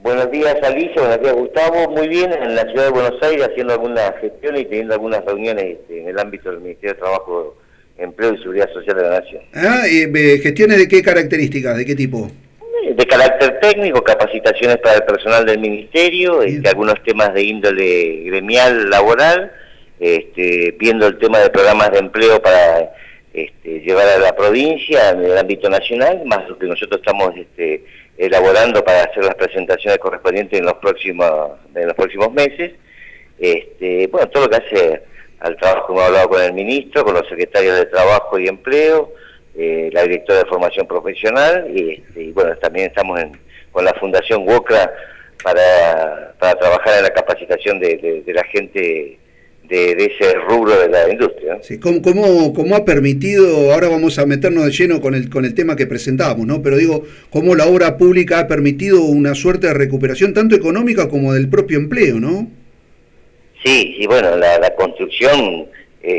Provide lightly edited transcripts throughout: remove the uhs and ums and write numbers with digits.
Buenos días, Alicia, buenos días, Gustavo. Muy bien, en la ciudad de Buenos Aires haciendo algunas gestiones y teniendo algunas reuniones en el ámbito del Ministerio de Trabajo, Empleo y Seguridad Social de la Nación. ¿Gestiones de qué características, de qué tipo? De carácter técnico, capacitaciones para el personal del Ministerio, algunos temas de índole gremial, laboral, viendo el tema de programas de empleo para llevar a la provincia en el ámbito nacional, más lo que nosotros estamos elaborando para hacer las presentaciones correspondientes en los próximos meses. Bueno, todo lo que hace al trabajo, hemos hablado con el ministro, con los secretarios de Trabajo y Empleo, la directora de Formación Profesional, y bueno, también estamos con la Fundación WOCRA para trabajar en la capacitación de la gente de ese rubro de la industria, ¿no? Sí, ¿cómo ha permitido, ahora vamos a meternos de lleno con el tema que presentamos, ¿no? Pero digo, cómo la obra pública ha permitido una suerte de recuperación tanto económica como del propio empleo, ¿no? Sí, bueno, la construcción,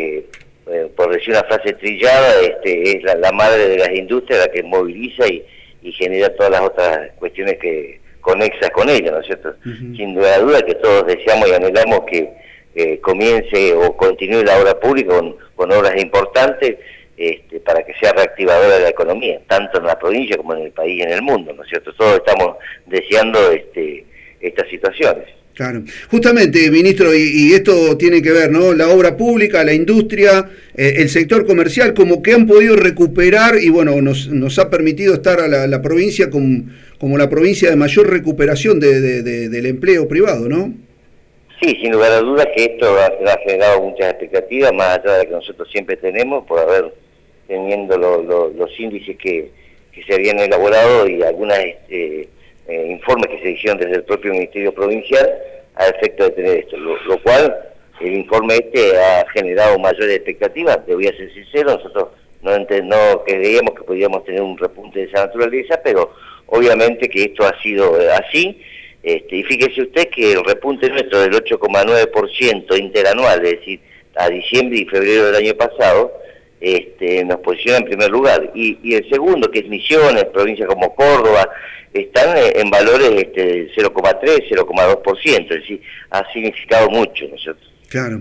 por decir una frase trillada, es la madre de las industrias, la que moviliza y genera todas las otras cuestiones que conexas con ella, ¿no es cierto? Uh-huh. Sin duda que todos deseamos y anhelamos que comience o continúe la obra pública con obras importantes para que sea reactivadora de la economía, tanto en la provincia como en el país y en el mundo, ¿no es cierto? Todos estamos deseando estas situaciones. Claro, justamente, ministro, y esto tiene que ver, ¿no? La obra pública, la industria, el sector comercial, como que han podido recuperar y bueno, nos ha permitido estar a la provincia como la provincia de mayor recuperación del empleo privado, ¿no? Sí, sin lugar a dudas que esto ha generado muchas expectativas, más allá de que nosotros siempre tenemos, por haber teniendo los índices que se habían elaborado y algunas informes que se hicieron desde el propio Ministerio Provincial a efecto de tener esto, lo cual el informe ha generado mayores expectativas. Te voy a ser sincero, nosotros no creíamos que podíamos tener un repunte de esa naturaleza, pero obviamente que esto ha sido así. Y fíjese usted que el repunte nuestro del 8,9% interanual, es decir, a diciembre y febrero del año pasado, nos posiciona en primer lugar. Y el segundo, que es Misiones, provincias como Córdoba, están en valores 0,3, 0,2%, es decir, ha significado mucho, ¿no es cierto? Claro.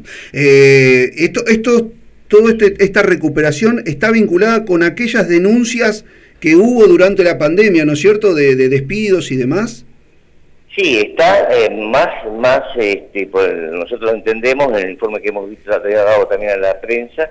Esta recuperación está vinculada con aquellas denuncias que hubo durante la pandemia, ¿no es cierto?, de despidos y demás. Sí, está nosotros entendemos, en el informe que hemos visto, ha dado también a la prensa,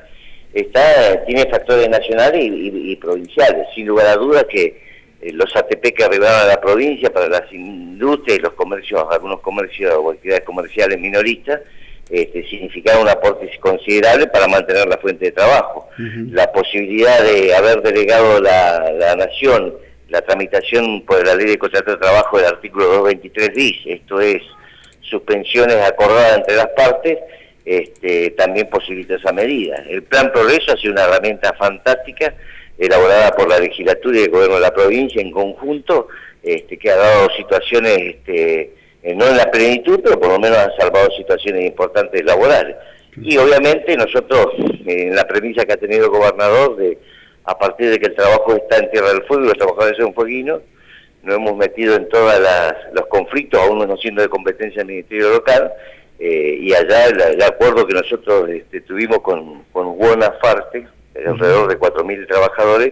tiene factores nacionales y provinciales. Sin lugar a dudas que los ATP que arribaron a la provincia para las industrias y los comercios, algunos comercios o actividades comerciales minoristas, significaron un aporte considerable para mantener la fuente de trabajo. Uh-huh. La posibilidad de haber delegado la Nación la tramitación por la Ley de Contrato de Trabajo del artículo 223 bis, esto es, suspensiones acordadas entre las partes, también posibilita esa medida. El Plan Progreso ha sido una herramienta fantástica, elaborada por la legislatura y el gobierno de la provincia en conjunto, que ha dado situaciones, no en la plenitud, pero por lo menos han salvado situaciones importantes laborales. Y obviamente nosotros, en la premisa que ha tenido el gobernador a partir de que el trabajo está en Tierra del Fuego y los trabajadores son fueguinos, nos hemos metido en todos los conflictos, aún no siendo de competencia del Ministerio Local, y allá el acuerdo que nosotros tuvimos con Buena Farte, alrededor de 4.000 trabajadores,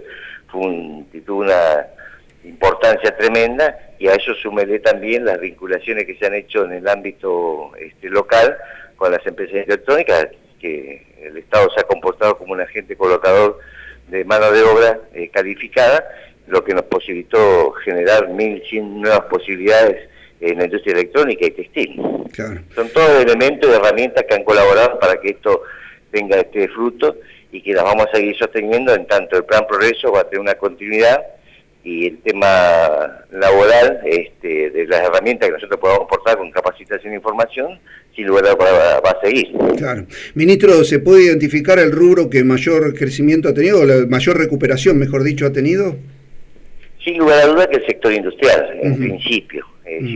tuvo una importancia tremenda, y a eso súmele también las vinculaciones que se han hecho en el ámbito local con las empresas electrónicas, que el Estado se ha comportado como un agente colocador de mano de obra calificada, lo que nos posibilitó generar 1.100 nuevas posibilidades en la industria electrónica y textil. Claro. Son todos elementos y herramientas que han colaborado para que esto tenga este fruto y que las vamos a seguir sosteniendo, en tanto el Plan Progreso va a tener una continuidad y el tema laboral, de las herramientas que nosotros podamos aportar con capacitación e información, sin lugar a va a seguir. Claro. Ministro, ¿se puede identificar el rubro que mayor crecimiento ha tenido, o la mayor recuperación, mejor dicho, ha tenido? Sin lugar a duda que el sector industrial, en principio,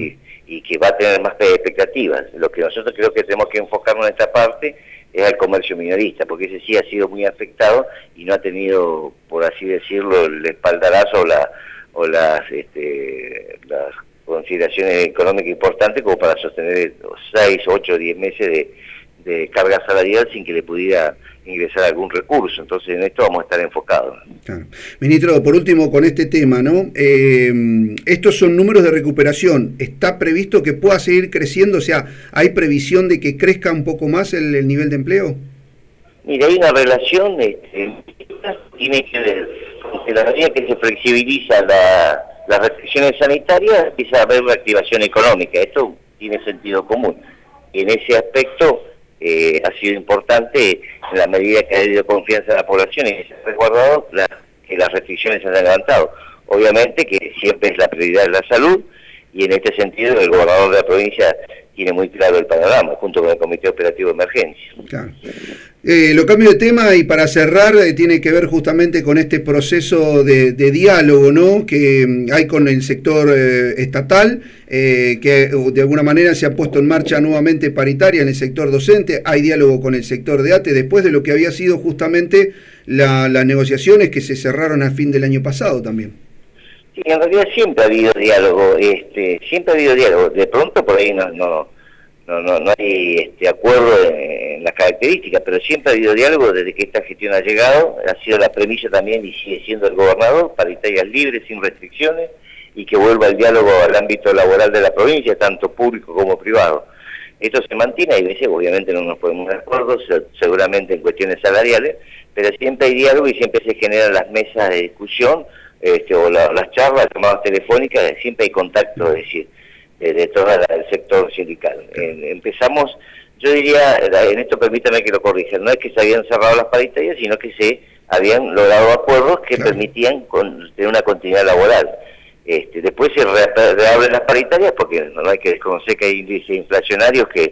y que va a tener más expectativas. Lo que nosotros creo que tenemos que enfocarnos en esta parte es al comercio minorista, porque ese sí ha sido muy afectado y no ha tenido, por así decirlo, el espaldarazo o las consideraciones económicas importantes como para sostener 6, 8, 10 meses de carga salarial sin que le pudiera ingresar algún recurso. Entonces en esto vamos a estar enfocados. Claro. Ministro, por último con este tema, ¿no? Estos son números de recuperación. ¿Está previsto que pueda seguir creciendo? O sea, ¿hay previsión de que crezca un poco más el nivel de empleo? Mira, hay una relación, tiene que ver con que la medida que se flexibiliza las restricciones sanitarias, empieza a haber reactivación económica. Esto tiene sentido común. Y en ese aspecto ha sido importante, en la medida que ha habido confianza en la población y se ha resguardado, que las restricciones se han levantado. Obviamente que siempre es la prioridad de la salud, y en este sentido el gobernador de la provincia tiene muy claro el panorama, junto con el Comité Operativo de Emergencia. Claro. Lo cambio de tema y para cerrar tiene que ver justamente con este proceso de diálogo, ¿no?, que hay con el sector estatal, que de alguna manera se ha puesto en marcha nuevamente paritaria en el sector docente. Hay diálogo con el sector de ATE después de lo que había sido justamente las negociaciones que se cerraron al fin del año pasado también. Sí, en realidad siempre ha habido diálogo, siempre ha habido diálogo. De pronto por ahí no hay acuerdo en las características, pero siempre ha habido diálogo desde que esta gestión ha llegado. Ha sido la premisa también, y sigue siendo el gobernador, paritarias libres, sin restricciones, y que vuelva el diálogo al ámbito laboral de la provincia, tanto público como privado. Esto se mantiene, hay veces obviamente no nos ponemos de acuerdo, seguramente en cuestiones salariales, pero siempre hay diálogo y siempre se generan las mesas de discusión, o las charlas, las llamadas telefónicas, siempre hay contacto, es decir, de todo el sector sindical. Empezamos, yo diría, en esto permítame que lo corrija, no es que se habían cerrado las paritarias, sino que se habían logrado acuerdos que permitían tener una continuidad laboral. Después se reabren las paritarias, porque no hay que desconocer que hay índices inflacionarios que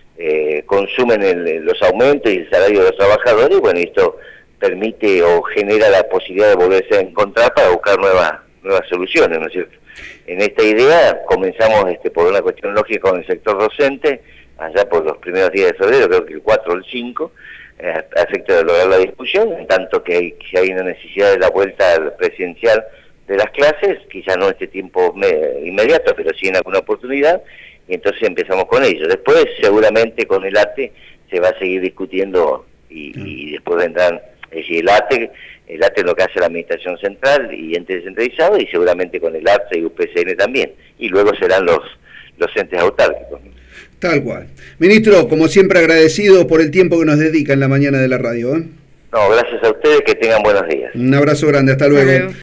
consumen los aumentos y el salario de los trabajadores, y bueno, esto permite o genera la posibilidad de volverse a encontrar para buscar nuevas soluciones, ¿no es cierto? En esta idea comenzamos por una cuestión lógica con el sector docente, allá por los primeros días de febrero, creo que el 4 o el 5, a efecto de lograr la discusión, en tanto que hay una necesidad de la vuelta presencial de las clases, quizás no en este tiempo inmediato, pero sí en alguna oportunidad, y entonces empezamos con ello. Después seguramente con el ATE se va a seguir discutiendo y después vendrán, es decir, el ATE es lo que hace la Administración Central y ente descentralizado, y seguramente con el ATE y UPCN también, y luego serán los entes autárquicos. Tal cual. Ministro, como siempre agradecido por el tiempo que nos dedica en la mañana de la radio. No, gracias a ustedes, que tengan buenos días. Un abrazo grande, hasta luego.